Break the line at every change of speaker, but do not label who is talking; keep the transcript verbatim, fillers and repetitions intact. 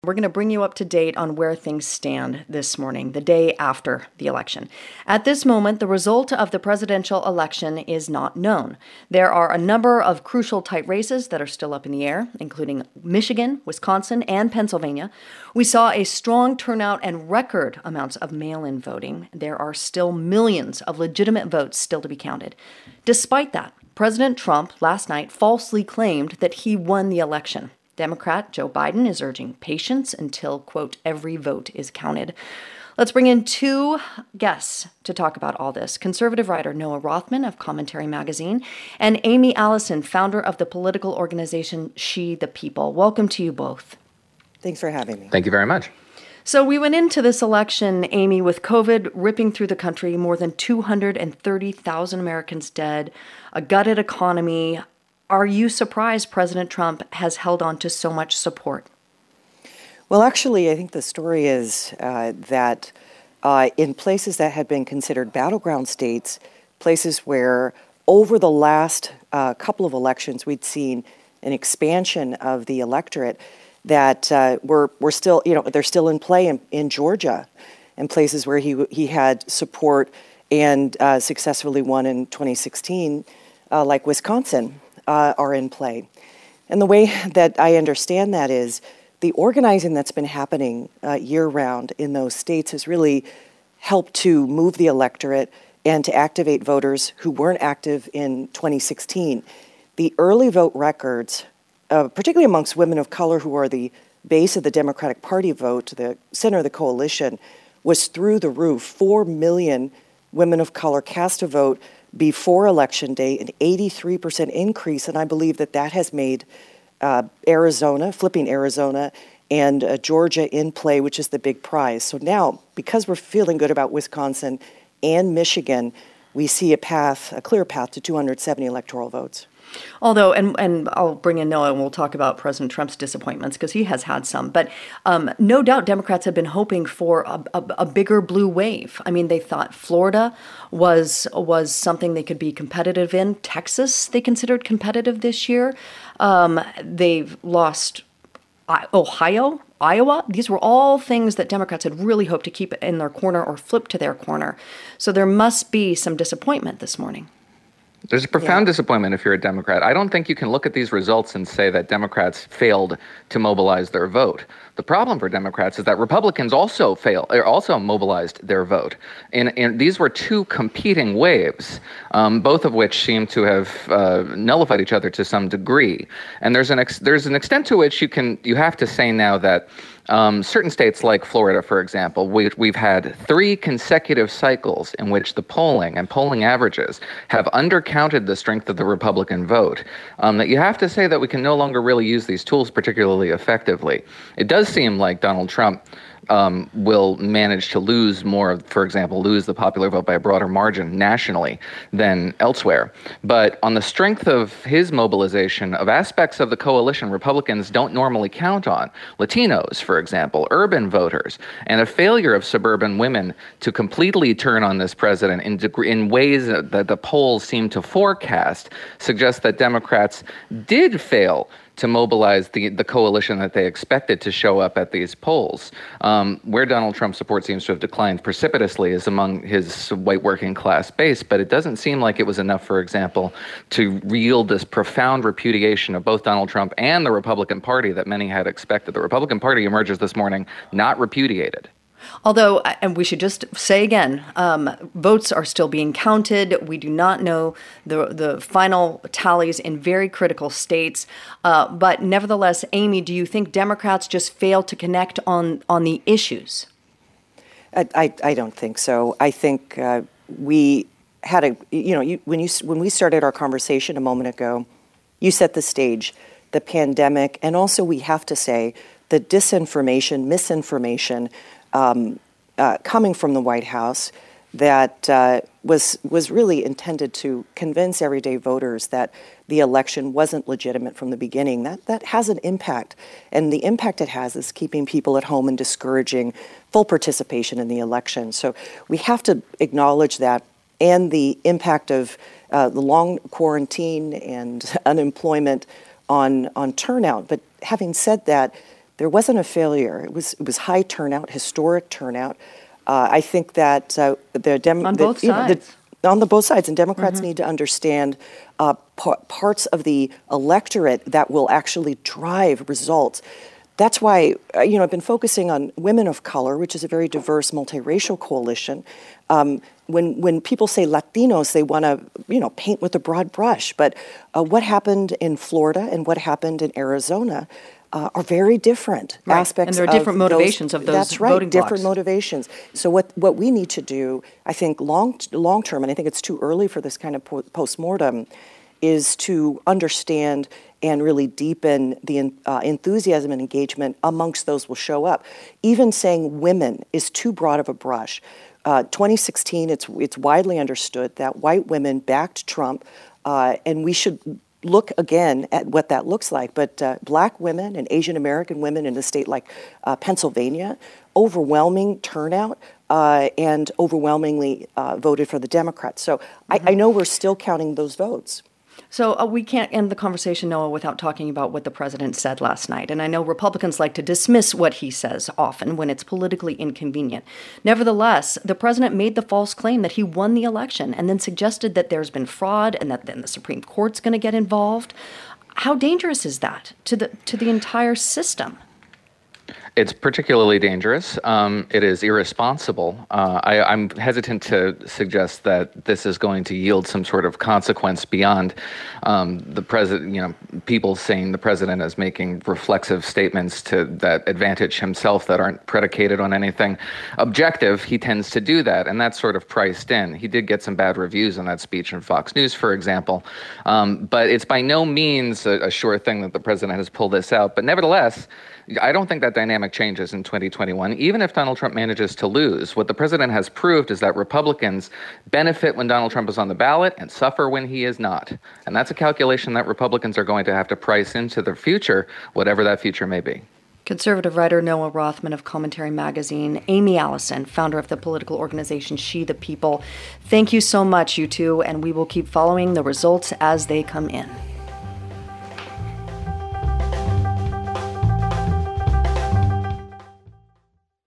We're going to bring you up to date on where things stand this morning, the day after the election. At this moment, the result of the presidential election is not known. There are a number of crucial tight races that are still up in the air, including Michigan, Wisconsin, and Pennsylvania. We saw a strong turnout and record amounts of mail-in voting. There are still millions of legitimate votes still to be counted. Despite that, President Trump last night falsely claimed that he won the election. Democrat Joe Biden is urging patience until, quote, every vote is counted. Let's bring in two guests to talk about all this. Conservative writer Noah Rothman of Commentary Magazine and Amy Allison, founder of the political organization She the People. Welcome to you both.
Thanks for having me.
Thank you very much.
So we went into this election, Amy, with COVID ripping through the country, more than two hundred thirty thousand Americans dead, a gutted economy. Are you surprised President Trump has held on to so much support?
Well, actually, I think the story is uh, that uh, in places that had been considered battleground states, places where over the last uh, couple of elections we'd seen an expansion of the electorate, that uh, were were still, you know, they're still in play in, in Georgia, and places where he he had support and uh, successfully won in twenty sixteen, uh, like Wisconsin. Uh, are in play. And the way that I understand that is the organizing that's been happening uh, year-round in those states has really helped to move the electorate and to activate voters who weren't active in twenty sixteen. The early vote records, uh, particularly amongst women of color who are the base of the Democratic Party vote, the center of the coalition, was through the roof. Four million women of color cast a vote before Election Day, an eighty-three percent increase, and I believe that that has made uh, Arizona, flipping Arizona, and uh, Georgia in play, which is the big prize. So now, because we're feeling good about Wisconsin and Michigan, we see a path, a clear path to two hundred seventy electoral votes.
Although, and, and I'll bring in Noah and we'll talk about President Trump's disappointments because he has had some. But um, no doubt Democrats have been hoping for a, a, a bigger blue wave. I mean, they thought Florida was was something they could be competitive in. Texas, they considered competitive this year. Um, they've lost Ohio, Iowa. These were all things that Democrats had really hoped to keep in their corner or flip to their corner. So there must be some disappointment this morning.
There's a profound
Yeah.
disappointment if you're a Democrat. I don't think you can look at these results and say that Democrats failed to mobilize their vote. The problem for Democrats is that Republicans also failed, or also mobilized their vote. And, and these were two competing waves, um, both of which seem to have uh, nullified each other to some degree. And there's an ex- there's an extent to which you can you have to say now that Um, certain states like Florida, for example, we, we've had three consecutive cycles in which the polling and polling averages have undercounted the strength of the Republican vote, um, that you have to say that we can no longer really use these tools particularly effectively. It does seem like Donald Trump Um, will manage to lose more, for example, lose the popular vote by a broader margin nationally than elsewhere. But on the strength of his mobilization of aspects of the coalition Republicans don't normally count on, Latinos, for example, urban voters, and a failure of suburban women to completely turn on this president in, degree, in ways that the polls seem to forecast, suggests that Democrats did fail to mobilize the, the coalition that they expected to show up at these polls. Um, where Donald Trump's support seems to have declined precipitously is among his white working class base, but it doesn't seem like it was enough, for example, to yield this profound repudiation of both Donald Trump and the Republican Party that many had expected. The Republican Party emerges this morning not repudiated.
Although, and we should just say again, um, votes are still being counted. We do not know the the final tallies in very critical states. Uh, but nevertheless, Amy, do you think Democrats just failed to connect on, on the issues?
I, I, I don't think so. I think uh, we had a, you know, you, when you when we started our conversation a moment ago, you set the stage, the pandemic, and also we have to say the disinformation, misinformation um, uh, coming from the White House that uh, was was really intended to convince everyday voters that the election wasn't legitimate from the beginning. That that has an impact, and the impact it has is keeping people at home and discouraging full participation in the election. So we have to acknowledge that, and the impact of uh, the long quarantine and unemployment on on turnout. But having said that, there wasn't a failure. It was it was high turnout, historic turnout. Uh, I think that uh, the Dem-
on
the,
both
you know,
sides.
the, on the both sides, and Democrats
Mm-hmm.
need to understand uh, p- parts of the electorate that will actually drive results. That's why, uh, you know, I've been focusing on women of color, which is a very diverse, multiracial coalition. Um, when when people say Latinos, they want to, you know, paint with a broad brush. But uh, what happened in Florida and what happened in Arizona uh, are very different
Right.
aspects.
And there are different
of
motivations
those,
of those
That's right,
voting
different
blocks.
motivations. So what what we need to do, I think, long long term, and I think it's too early for this kind of po- postmortem, is to understand and really deepen the uh, enthusiasm and engagement amongst those will show up. Even saying women is too broad of a brush. Uh, twenty sixteen, it's it's widely understood that white women backed Trump, uh, and we should look again at what that looks like. But uh, black women and Asian American women in a state like uh, Pennsylvania, overwhelming turnout, uh, and overwhelmingly uh, voted for the Democrats. So mm-hmm. I, I know we're still counting those votes.
So uh, we can't end the conversation, Noah, without talking about what the president said last night. And I know Republicans like to dismiss what he says often when it's politically inconvenient. Nevertheless, the president made the false claim that he won the election and then suggested that there's been fraud and that then the Supreme Court's going to get involved. How dangerous is that to the to the entire system?
It's particularly dangerous. Um, it is irresponsible. Uh, I, I'm hesitant to suggest that this is going to yield some sort of consequence beyond um, the president. You know, people saying the president is making reflexive statements to that advantage himself that aren't predicated on anything objective. He tends to do that, and that's sort of priced in. He did get some bad reviews on that speech in Fox News, for example, um, but it's by no means a, a sure thing that the president has pulled this out. But nevertheless, I don't think that dynamic changes in twenty twenty-one, even if Donald Trump manages to lose. What the president has proved is that Republicans benefit when Donald Trump is on the ballot and suffer when he is not. And that's a calculation that Republicans are going to have to price into their future, whatever that future may be.
Conservative writer Noah Rothman of Commentary Magazine, Amy Allison, founder of the political organization She the People. Thank you so much, you two, and we will keep following the results as they come in.